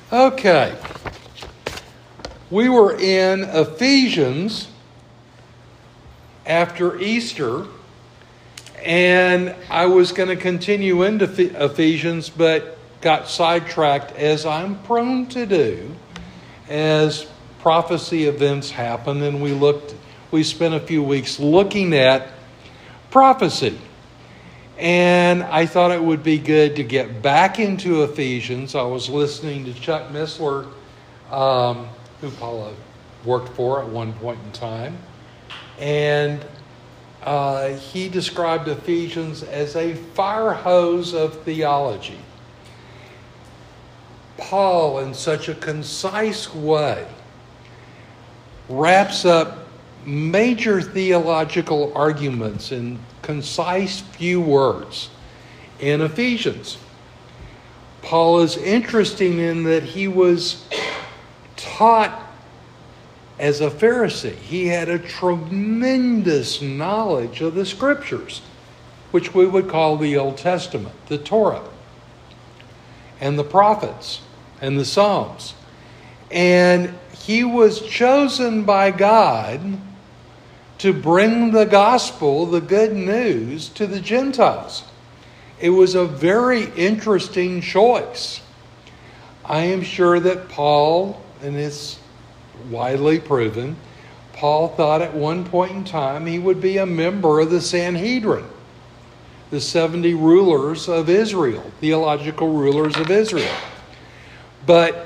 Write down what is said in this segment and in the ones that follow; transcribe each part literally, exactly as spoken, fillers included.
Okay. We were in Ephesians after Easter, and I was going to continue into Ephesians, but got sidetracked, as I'm prone to do, as prophecy events happen, and we looked, we spent a few weeks looking at prophecy. And I thought it would be good to get back into Ephesians. I was listening to Chuck Missler, um, who Paula worked for at one point in time. And uh, he described Ephesians as a fire hose of theology. Paul, in such a concise way, wraps up major theological arguments in concise few words in Ephesians. Paul is interesting in that he was taught as a Pharisee. He had a tremendous knowledge of the Scriptures, which we would call the Old Testament, the Torah, and the prophets, and the Psalms. And he was chosen by God to bring the gospel, the good news, to the Gentiles. It was a very interesting choice. I am sure that Paul, and it's widely proven, Paul thought at one point in time he would be a member of the Sanhedrin, the seventy rulers of Israel, theological rulers of Israel. But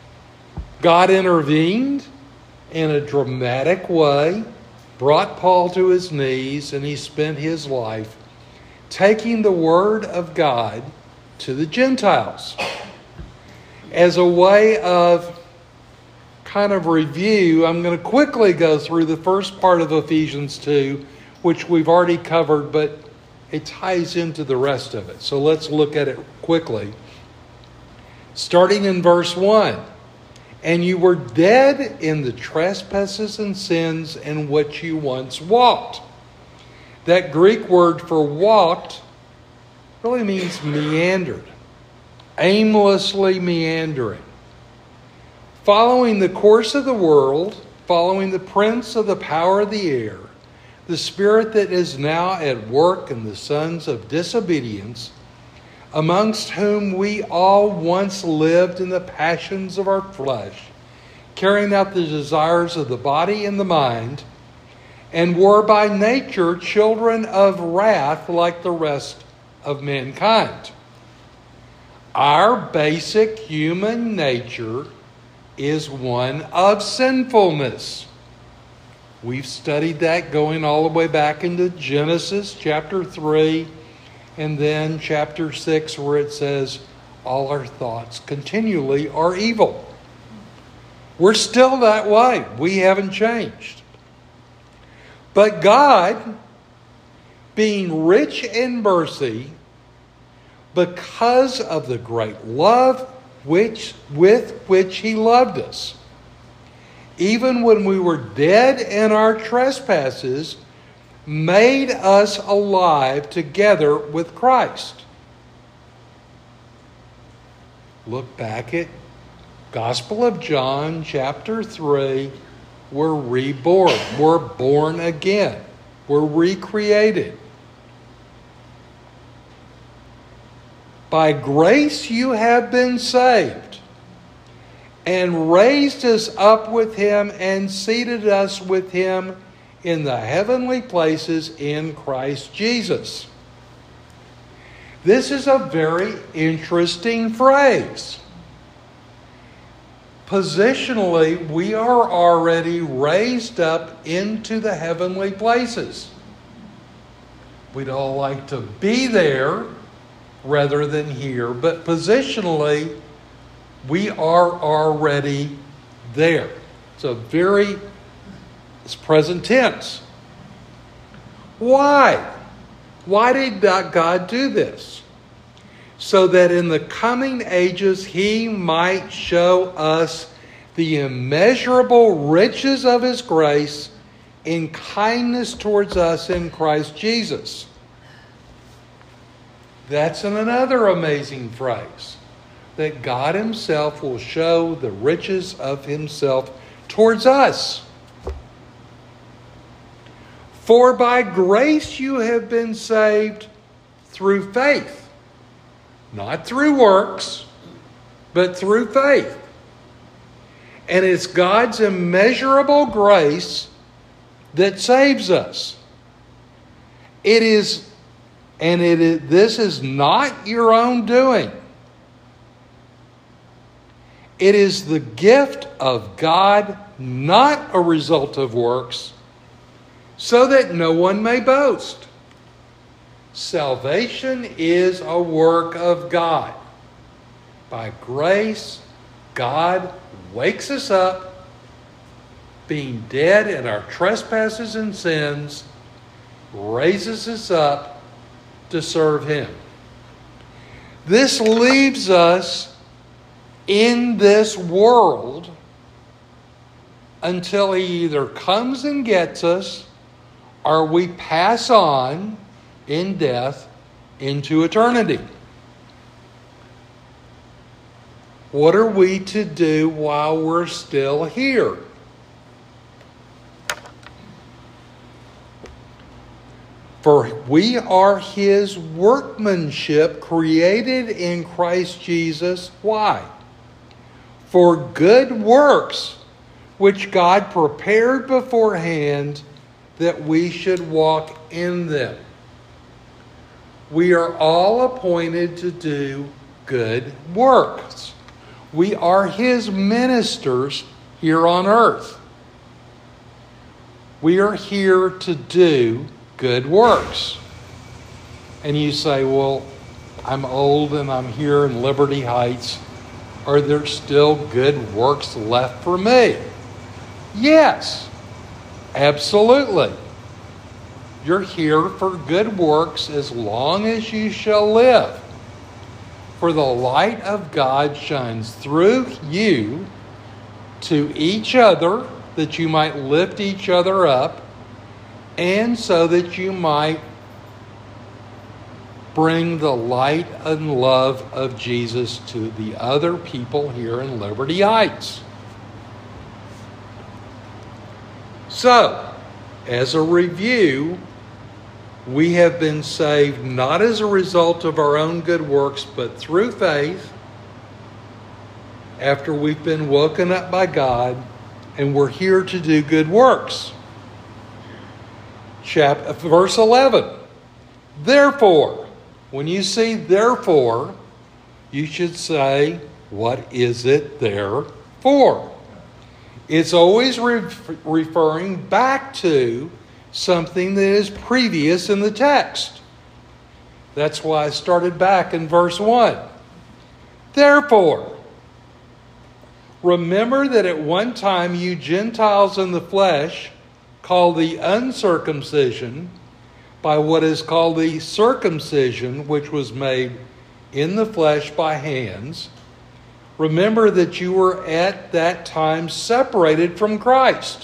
God intervened in a dramatic way, brought Paul to his knees, and he spent his life taking the Word of God to the Gentiles. As a way of kind of review, I'm going to quickly go through the first part of Ephesians two, which we've already covered, but it ties into the rest of it. So let's look at it quickly. Starting in verse one. And you were dead in the trespasses and sins in which you once walked. That Greek word for walked really means meandered, aimlessly meandering. Following the course of the world, following the prince of the power of the air, the spirit that is now at work in the sons of disobedience, amongst whom we all once lived in the passions of our flesh, carrying out the desires of the body and the mind, and were by nature children of wrath like the rest of mankind. Our basic human nature is one of sinfulness. We've studied that going all the way back into Genesis chapter three, and then chapter six, where it says, all our thoughts continually are evil. We're still that way. We haven't changed. But God, being rich in mercy, because of the great love which with which He loved us, even when we were dead in our trespasses, made us alive together with Christ. Look back at Gospel of John, chapter three. We're reborn. We're born again. We're recreated. By grace you have been saved, and raised us up with Him and seated us with Him in the heavenly places in Christ Jesus. This is a very interesting phrase. Positionally, we are already raised up into the heavenly places. We'd all like to be there rather than here, but positionally, we are already there. It's a very It's present tense. Why? Why did God do this? So that in the coming ages He might show us the immeasurable riches of His grace in kindness towards us in Christ Jesus. That's another amazing phrase. that God himself will show the riches of himself towards us. For by grace you have been saved through faith, not through works, but through faith. And it's God's immeasurable grace that saves us. It is, and it is, this is not your own doing. It is the gift of God, not a result of works, so that no one may boast. Salvation is a work of God. By grace, God wakes us up, being dead in our trespasses and sins, raises us up to serve him. This leaves us in this world until he either comes and gets us or we pass on in death into eternity. What are we to do while we're still here? For we are his workmanship, created in Christ Jesus. Why? For good works, which God prepared beforehand that we should walk in them. We are all appointed to do good works. We are his ministers here on earth. We are here to do good works. And you say, well, I'm old and I'm here in Liberty Heights. Are there still good works left for me? Yes, absolutely. You're here for good works as long as you shall live. For the light of God shines through you to each other, that you might lift each other up, and so that you might bring the light and love of Jesus to the other people here in Liberty Heights. So, as a review, we have been saved not as a result of our own good works, but through faith, after we've been woken up by God, and we're here to do good works. Chapter, verse eleven. Therefore, when you see therefore, you should say, what is it there for? It's always re- referring back to something that is previous in the text. That's why I started back in verse one. Therefore, remember that at one time you Gentiles in the flesh, called the uncircumcision, by what is called the circumcision, which was made in the flesh by hands. Remember that you were at that time separated from Christ,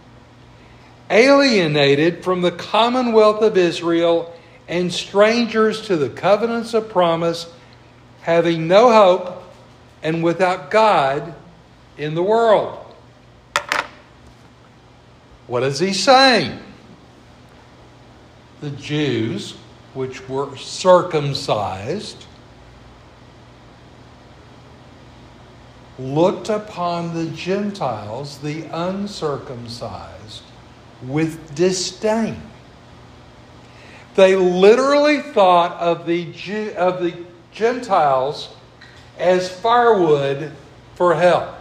alienated from the commonwealth of Israel, and strangers to the covenants of promise, having no hope and without God in the world. What is he saying? The Jews, which were circumcised, looked upon the Gentiles, the uncircumcised, with disdain. They literally thought of the Jew, of the Gentiles as firewood for hell.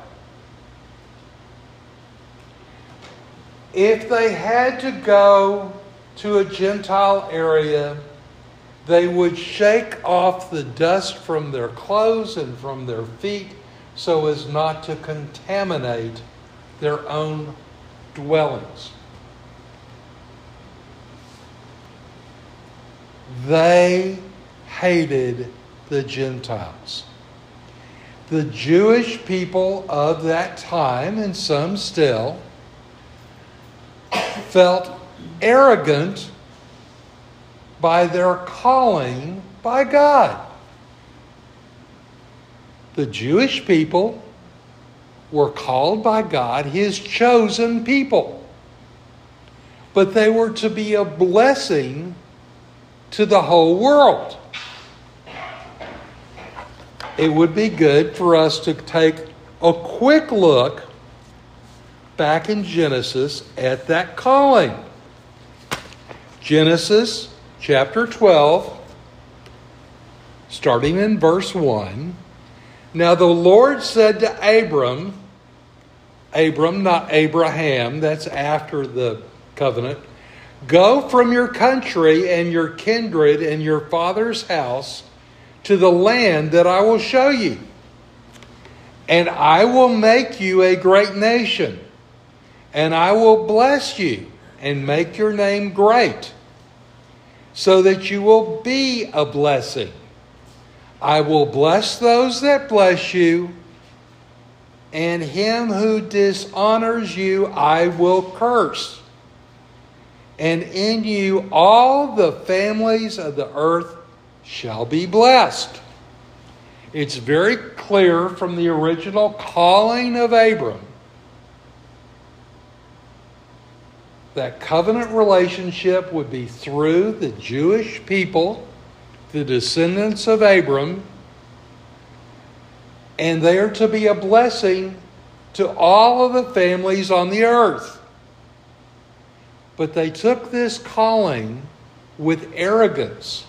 If they had to go to a Gentile area, they would shake off the dust from their clothes and from their feet so as not to contaminate their own dwellings. They hated the Gentiles. The Jewish people of that time, and some still, felt arrogant by their calling by God. the Jewish people were called by God His chosen people. But they were to be a blessing to the whole world. It would be good for us to take a quick look back in Genesis at that calling. Genesis chapter twelve, starting in verse one. Now the Lord said to Abram, Abram, not Abraham, that's after the covenant, go from your country and your kindred and your father's house to the land that I will show you. And I will make you a great nation, and I will bless you and make your name great, so that you will be a blessing. I will bless those that bless you, and him who dishonors you I will curse. And in you all the families of the earth shall be blessed. It's very clear from the original calling of Abram that covenant relationship would be through the Jewish people, the descendants of Abram, and they are to be a blessing to all of the families on the earth. But they took this calling with arrogance.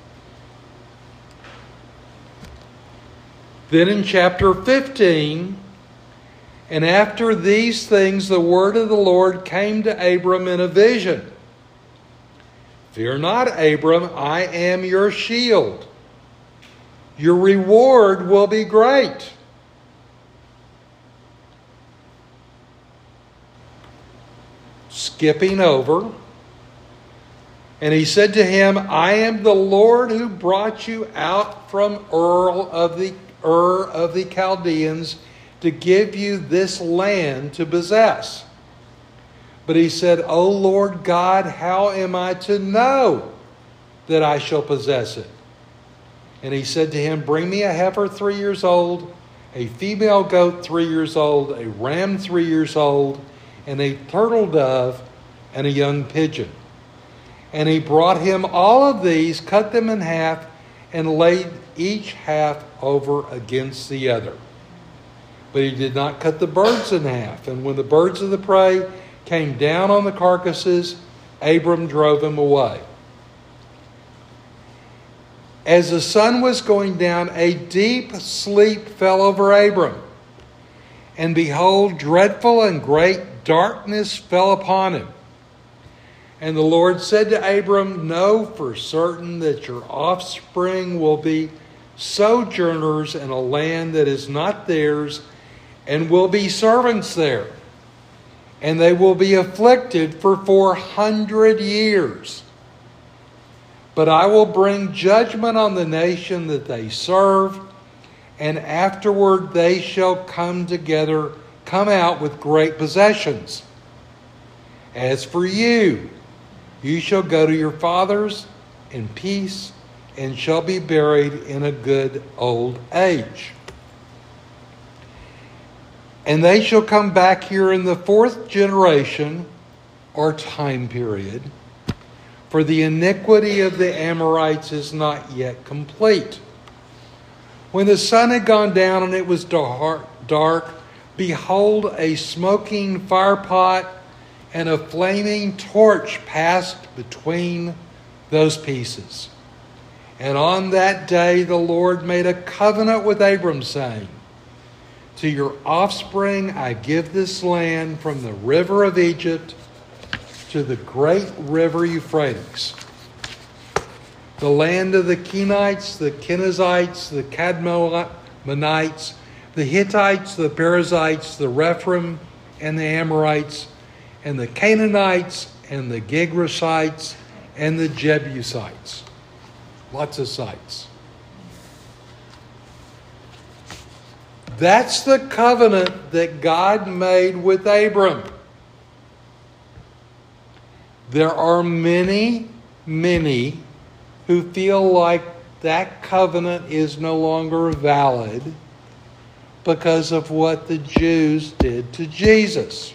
Then in chapter fifteen, and after these things the word of the Lord came to Abram in a vision. Fear not, Abram, I am your shield. Your reward will be great. Skipping over. And he said to him, I am the Lord who brought you out from Ur of the Ur of the Chaldeans to give you this land to possess. But he said, O Lord God, how am I to know that I shall possess it? And he said to him, bring me a heifer three years old, a female goat three years old, a ram three years old, and a turtle dove, and a young pigeon. And he brought him all of these, cut them in half, and laid each half over against the other. But he did not cut the birds in half. And when the birds of the prey came down on the carcasses, Abram drove them away. As the sun was going down, a deep sleep fell over Abram. And behold, dreadful and great darkness fell upon him. And the Lord said to Abram, know for certain that your offspring will be sojourners in a land that is not theirs, and will be servants there. And they will be afflicted for four hundred years. But I will bring judgment on the nation that they serve, and afterward they shall come together, come out with great possessions. As for you, you shall go to your fathers in peace, and shall be buried in a good old age. And they shall come back here in the fourth generation, or time period, for the iniquity of the Amorites is not yet complete. When the sun had gone down and it was dark, dark, behold, a smoking firepot and a flaming torch passed between those pieces. And on that day the Lord made a covenant with Abram, saying, to your offspring I give this land from the river of Egypt to the great river Euphrates, the land of the Kenites, the Kenizzites, the Cadmonites, the Hittites, the Perizzites, the Rephaim, and the Amorites, and the Canaanites, and the Girgashites, and the Jebusites. Lots of sites. That's the covenant that God made with Abram. There are many, many who feel like that covenant is no longer valid because of what the Jews did to Jesus.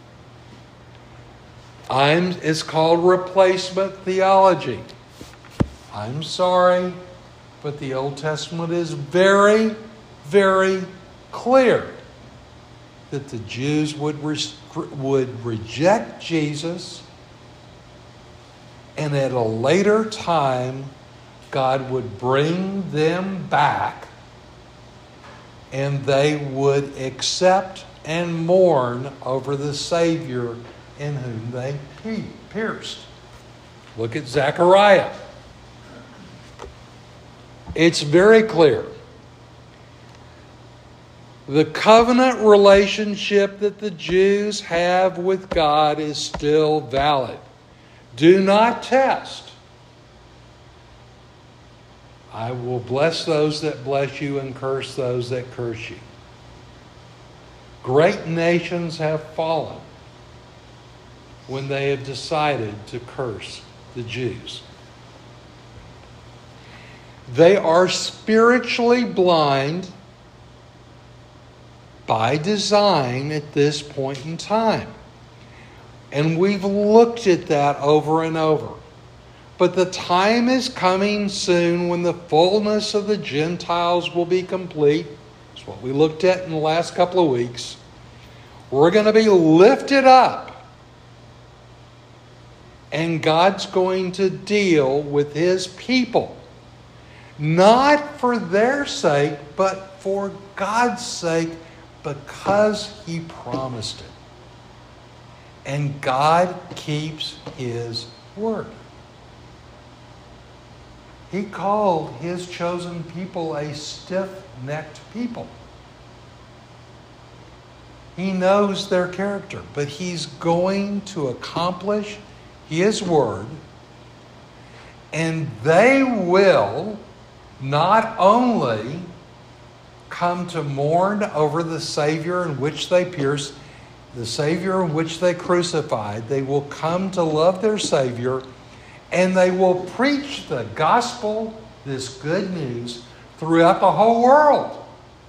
I'm, it's called replacement theology. I'm sorry, but the Old Testament is very, very clear that the Jews would, res- would reject Jesus, and at a later time, God would bring them back, and they would accept and mourn over the Savior in whom they pierced. Look at Zechariah. It's very clear. The covenant relationship that the Jews have with God is still valid. Do not test. I will bless those that bless you and curse those that curse you. Great nations have fallen when they have decided to curse the Jews. They are spiritually blind by design at this point in time. And we've looked at that over and over. But the time is coming soon when the fullness of the Gentiles will be complete. That's what we looked at in the last couple of weeks. We're going to be lifted up. And God's going to deal with His people. Not for their sake, but for God's sake, because He promised it. And God keeps His word. He called His chosen people a stiff-necked people. He knows their character, but He's going to accomplish His word, and they will not only come to mourn over the Savior in which they pierced, the Savior in which they crucified, they will come to love their Savior, and they will preach the gospel, this good news, throughout the whole world.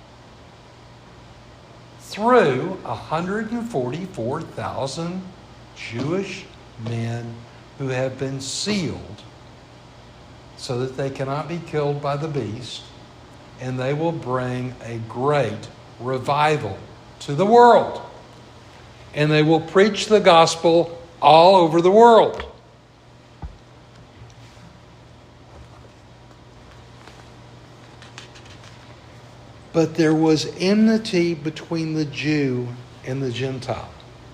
Through one hundred forty-four thousand Jewish men who have been sealed so that they cannot be killed by the beast, and they will bring a great revival to the world. And they will preach the gospel all over the world. But there was enmity between the Jew and the Gentile.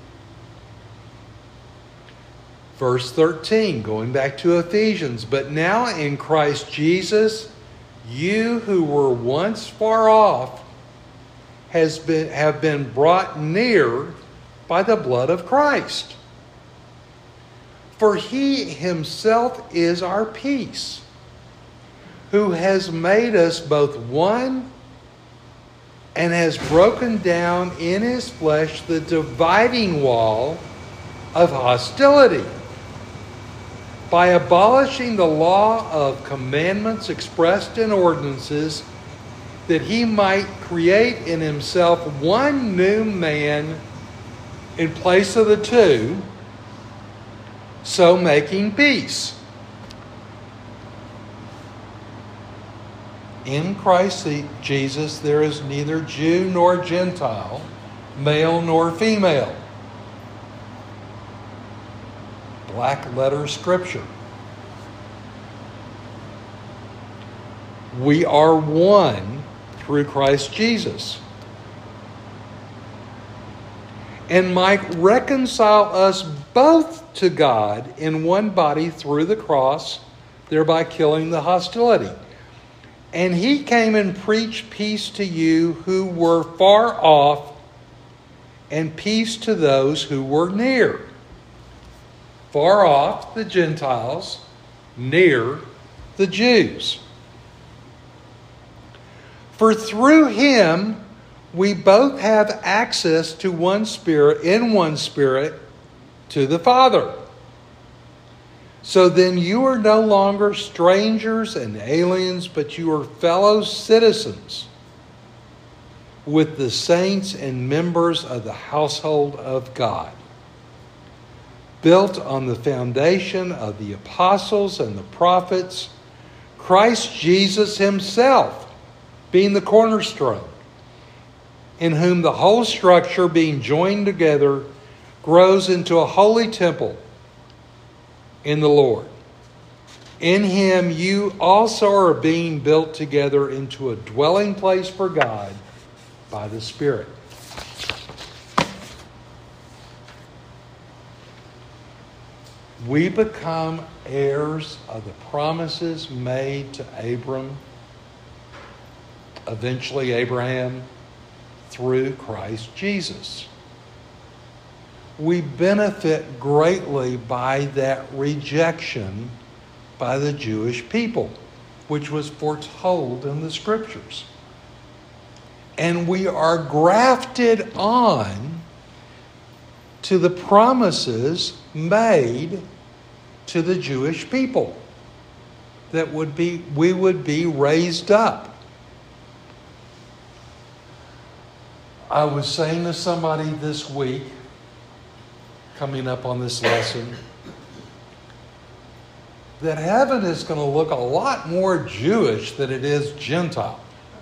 Verse thirteen, going back to Ephesians. But now in Christ Jesus, you who were once far off has been, have been brought near by the blood of Christ. For He Himself is our peace, who has made us both one and has broken down in His flesh the dividing wall of hostility, by abolishing the law of commandments expressed in ordinances, that He might create in Himself one new man in place of the two, so making peace. In Christ Jesus there is neither Jew nor Gentile, male nor female. Black letter scripture. We are one through Christ Jesus, and might reconcile us both to God in one body through the cross, thereby killing the hostility. And He came and preached peace to you who were far off, and peace to those who were near. Far off, the Gentiles; near, the Jews. For through Him we both have access to one Spirit, in one Spirit, to the Father. So then you are no longer strangers and aliens, but you are fellow citizens with the saints and members of the household of God, built on the foundation of the apostles and the prophets, Christ Jesus himself being the cornerstone, in whom the whole structure being joined together grows into a holy temple in the Lord. In him you also are being built together into a dwelling place for God by the Spirit. We become heirs of the promises made to Abram, eventually Abraham, through Christ Jesus. We benefit greatly by that rejection by the Jewish people, which was foretold in the Scriptures. And we are grafted on to the promises made to the Jewish people, that would be we would be raised up. I was saying to somebody this week, coming up on this lesson, that heaven is going to look a lot more Jewish than it is Gentile.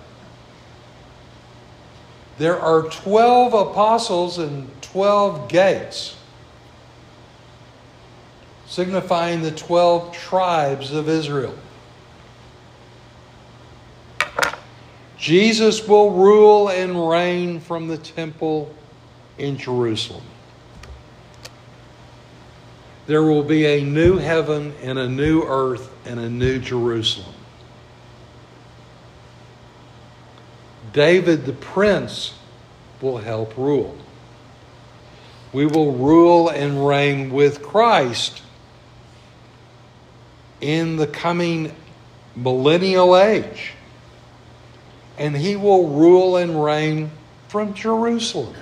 There are twelve apostles and twelve gates, signifying the twelve tribes of Israel. Jesus will rule and reign from the temple in Jerusalem. There will be a new heaven and a new earth and a new Jerusalem. David the prince will help rule. We will rule and reign with Christ in the coming millennial age. And he will rule and reign from Jerusalem.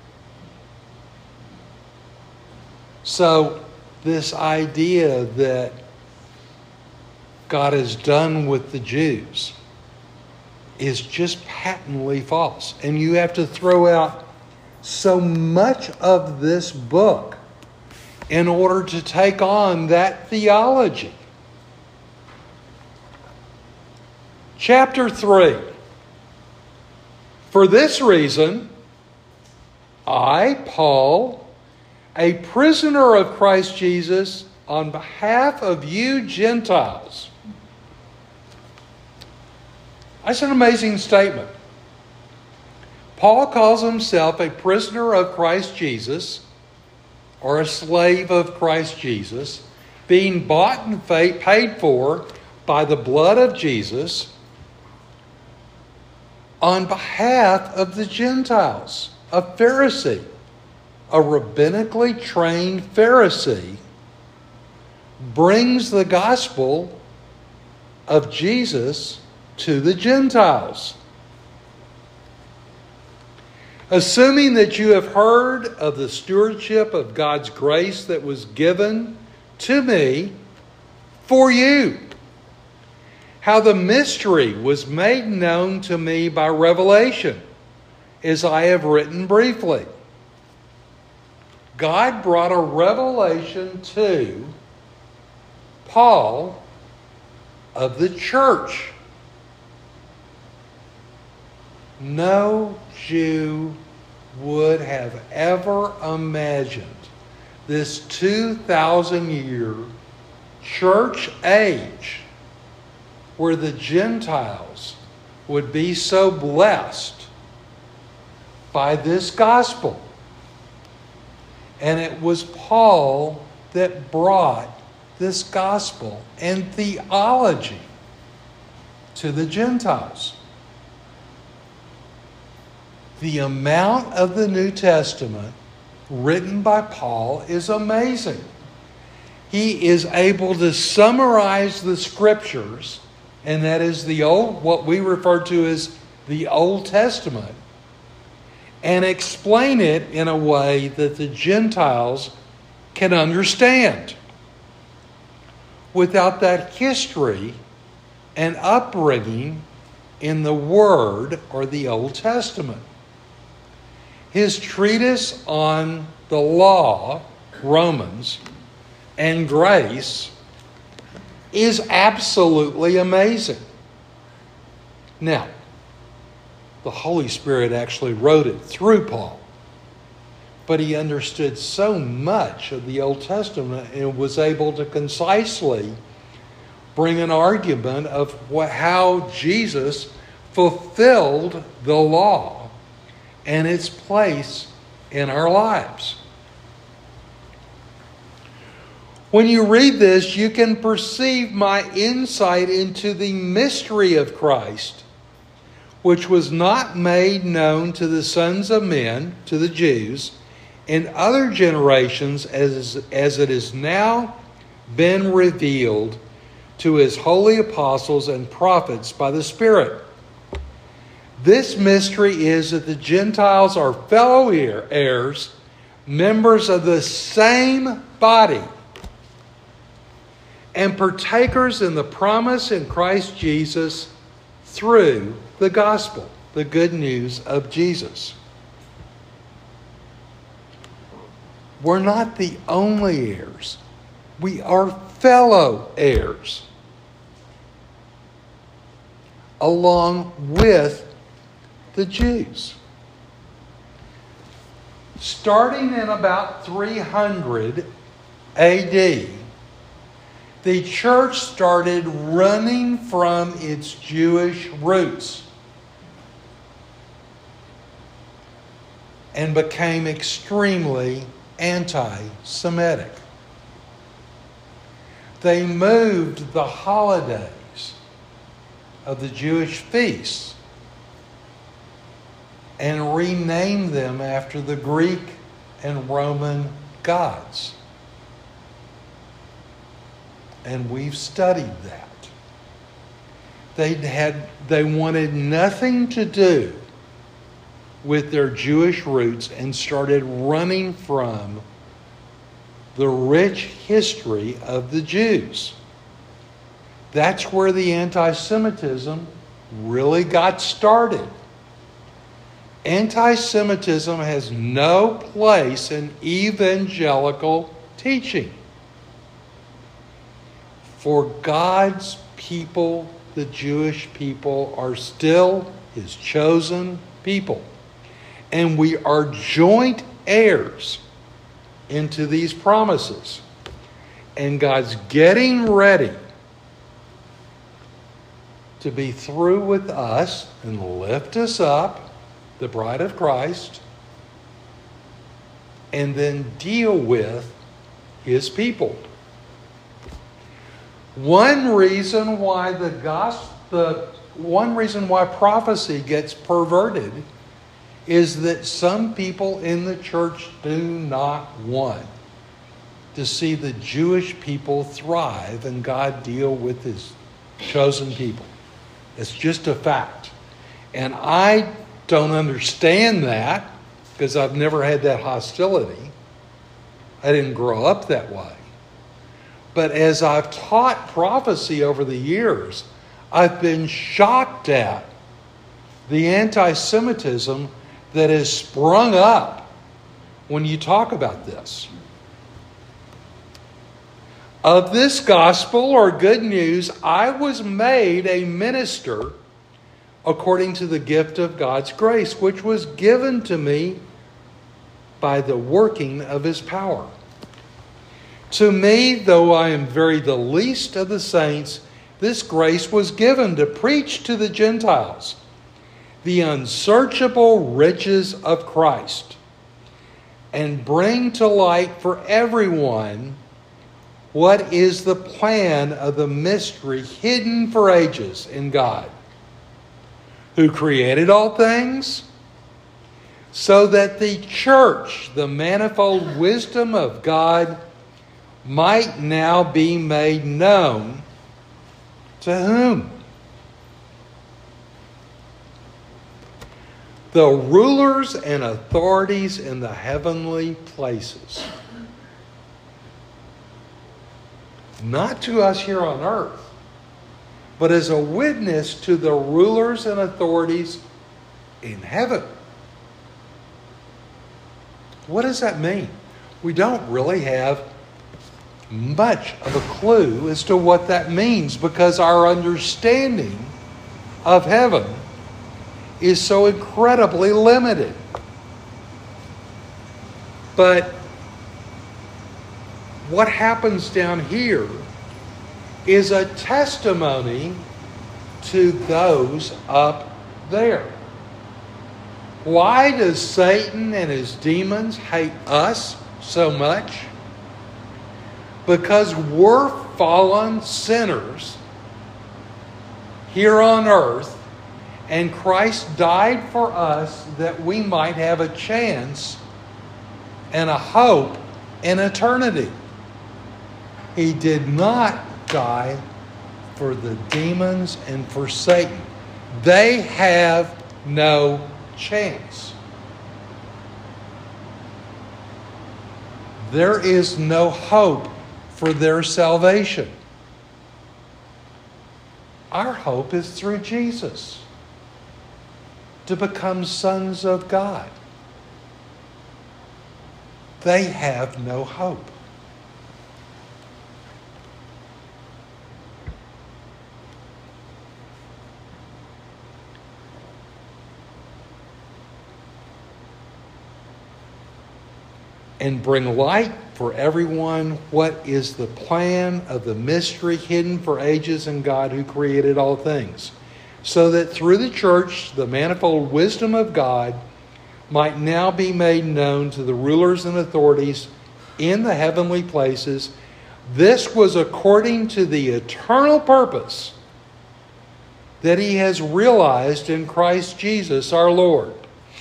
So, this idea that God is done with the Jews is just patently false. And you have to throw out so much of this book in order to take on that theology. Chapter three. For this reason, I, Paul, a prisoner of Christ Jesus, on behalf of you Gentiles. That's an amazing statement. Paul calls himself a prisoner of Christ Jesus, or a slave of Christ Jesus, being bought and paid for by the blood of Jesus, on behalf of the Gentiles. A Pharisee, a rabbinically trained Pharisee, brings the gospel of Jesus to the Gentiles. Assuming that you have heard of the stewardship of God's grace that was given to me for you, how the mystery was made known to me by revelation, as I have written briefly. God brought a revelation to Paul of the church. No Jew would have ever imagined this two thousand year church age where the Gentiles would be so blessed by this gospel. And it was Paul that brought this gospel and theology to the Gentiles. The amount of the New Testament written by Paul is amazing. He is able to summarize the Scriptures, and that is the old, what we refer to as the Old Testament, and explain it in a way that the Gentiles can understand. Without that history and upbringing in the Word or the Old Testament. His treatise on the law, Romans, and grace is absolutely amazing. Now, the Holy Spirit actually wrote it through Paul, but he understood so much of the Old Testament and was able to concisely bring an argument of what, how Jesus fulfilled the law and its place in our lives. When you read this, you can perceive my insight into the mystery of Christ, which was not made known to the sons of men, to the Jews, in other generations as, as it has now been revealed to his holy apostles and prophets by the Spirit. This mystery is that the Gentiles are fellow heirs, members of the same body, and partakers in the promise in Christ Jesus through the gospel, the good news of Jesus. We're not the only heirs. We are fellow heirs, along with the Jews. Starting in about three hundred A D, the church started running from its Jewish roots and became extremely anti-Semitic. They moved the holidays of the Jewish feasts and renamed them after the Greek and Roman gods. And we've studied that. They had, they wanted nothing to do with their Jewish roots and started running from the rich history of the Jews. That's where the anti-Semitism really got started. Anti-Semitism has no place in evangelical teaching. For God's people, the Jewish people, are still his chosen people. And we are joint heirs into these promises. And God's getting ready to be through with us and lift us up, the bride of Christ, and then deal with his people. One reason why the gospel, the one reason why prophecy gets perverted is that some people in the church do not want to see the Jewish people thrive and God deal with his chosen people. It's just a fact. And I don't understand that because I've never had that hostility. I didn't grow up that way. But as I've taught prophecy over the years, I've been shocked at the anti-Semitism that has sprung up when you talk about this. Of this gospel or good news, I was made a minister according to the gift of God's grace, which was given to me by the working of his power. To me, though I am very the least of the saints, this grace was given to preach to the Gentiles the unsearchable riches of Christ and bring to light for everyone what is the plan of the mystery hidden for ages in God, who created all things, so that the church, the manifold wisdom of God, might now be made known to whom? The rulers and authorities in the heavenly places. Not to us here on earth, but as a witness to the rulers and authorities in heaven. What does that mean? We don't really have much of a clue as to what that means because our understanding of heaven is so incredibly limited. But what happens down here is a testimony to those up there. Why does Satan and his demons hate us so much? Because we're fallen sinners here on earth, and Christ died for us that we might have a chance and a hope in eternity. He did not die for the demons and for Satan. They have no chance. There is no hope for their salvation. Our hope is through Jesus, to become sons of God. They have no hope. And bring light for everyone what is the plan of the mystery hidden for ages in God who created all things, so that through the church the manifold wisdom of God might now be made known to the rulers and authorities in the heavenly places. This was according to the eternal purpose that He has realized in Christ Jesus our Lord,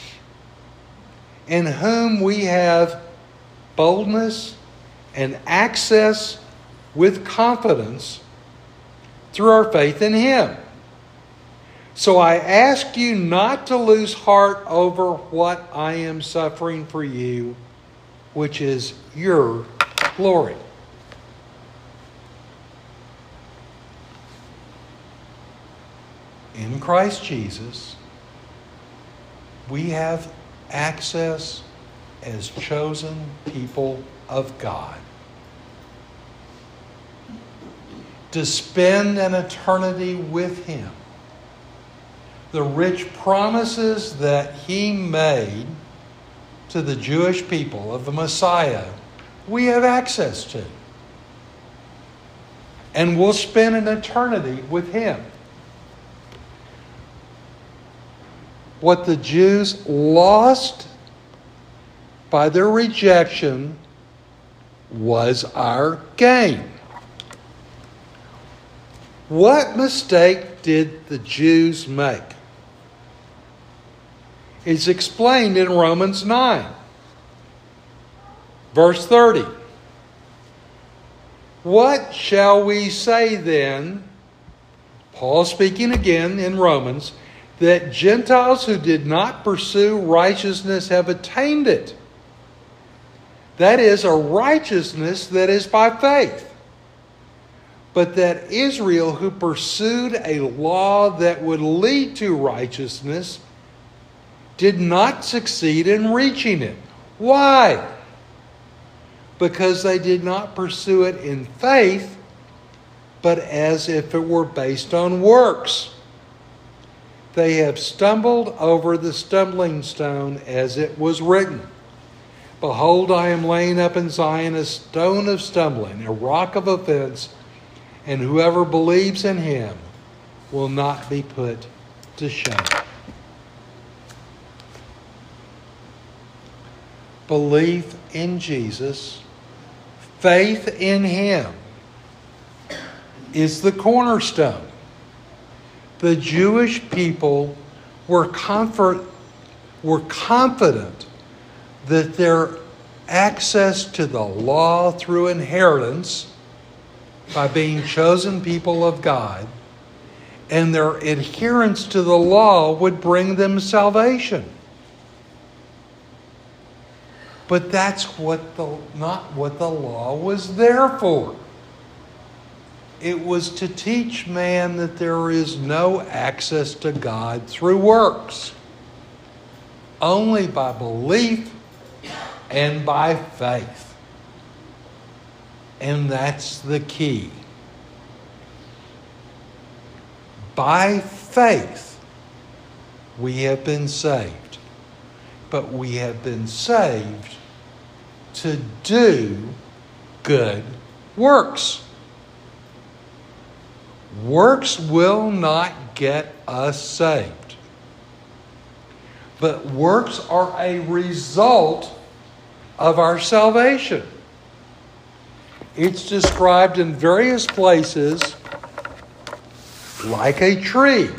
in whom we have boldness and access with confidence through our faith in Him. So I ask you not to lose heart over what I am suffering for you, which is your glory. In Christ Jesus, we have access as chosen people of God to spend an eternity with Him. The rich promises that He made to the Jewish people of the Messiah, we have access to. And we'll spend an eternity with Him. What the Jews lost by their rejection was our gain. What mistake did the Jews make? It's explained in Romans nine, verse thirty. What shall we say then, Paul speaking again in Romans, that Gentiles who did not pursue righteousness have attained it? That is, a righteousness that is by faith. But that Israel, who pursued a law that would lead to righteousness, did not succeed in reaching it. Why? Because they did not pursue it in faith, but as if it were based on works. They have stumbled over the stumbling stone, as it was written, Behold, I am laying up in Zion a stone of stumbling, a rock of offense, and whoever believes in Him will not be put to shame. Belief in Jesus, faith in Him, is the cornerstone. The Jewish people were comfort, were confident that their access to the law through inheritance by being chosen people of God and their adherence to the law would bring them salvation. But that's what the not what the law was there for. It was to teach man that there is no access to God through works. Only by belief and by faith. And that's the key. By faith, we have been saved. But we have been saved to do good works. Works will not get us saved. But works are a result of our salvation. It's described in various places like a tree.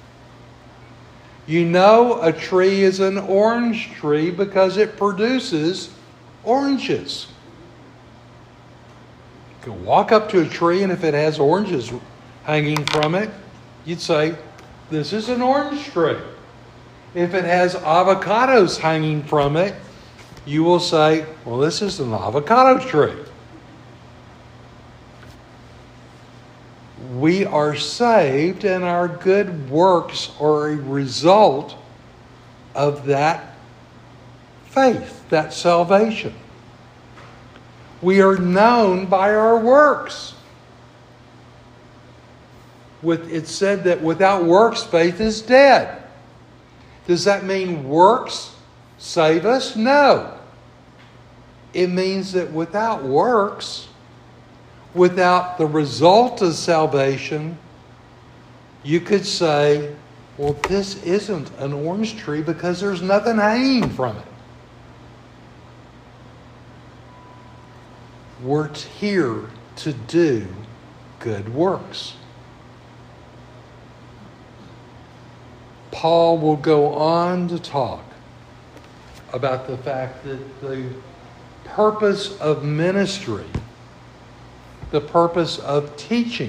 You know a tree is an orange tree because it produces oranges. You can walk up to a tree, and if it has oranges hanging from it, you'd say, this is an orange tree. If it has avocados hanging from it, you will say, well, this is an avocado tree. We are saved, and our good works are a result of that faith, that salvation. We are known by our works. With, it's said that without works, faith is dead. Does that mean works save us? No. It means that without works, without the result of salvation, you could say, well, this isn't an orange tree because there's nothing hanging from it. We're here to do good works. Paul will go on to talk about the fact that the purpose of ministry, the purpose of teaching,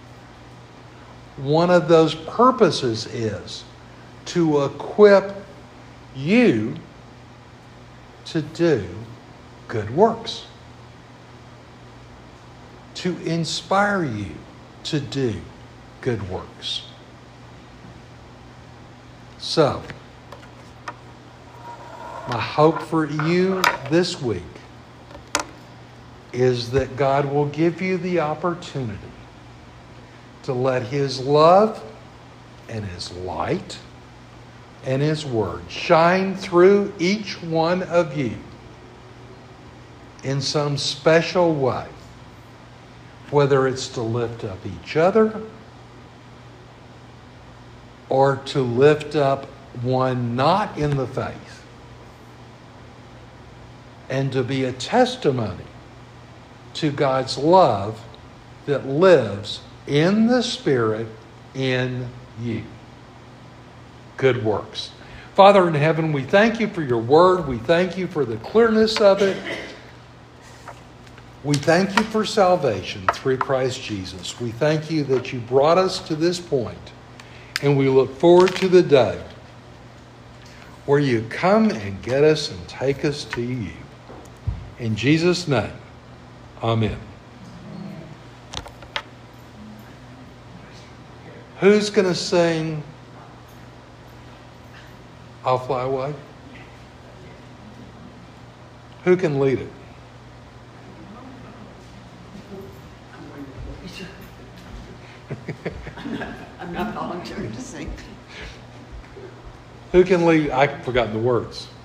one of those purposes is to equip you to do good works, to inspire you to do good works. So, my hope for you this week is that God will give you the opportunity to let His love and His light and His word shine through each one of you in some special way, whether it's to lift up each other or to lift up one not in the faith, and to be a testimony to God's love that lives in the Spirit in you. Good works. Father in heaven, we thank you for your word. We thank you for the clearness of it. We thank you for salvation through Christ Jesus. We thank you that you brought us to this point, and we look forward to the day where you come and get us and take us to you. In Jesus' name, amen. Who's going to sing I'll Fly Away? Who can lead it? I'm not, I'm not volunteering to sing. Who can lead? I've forgotten the words.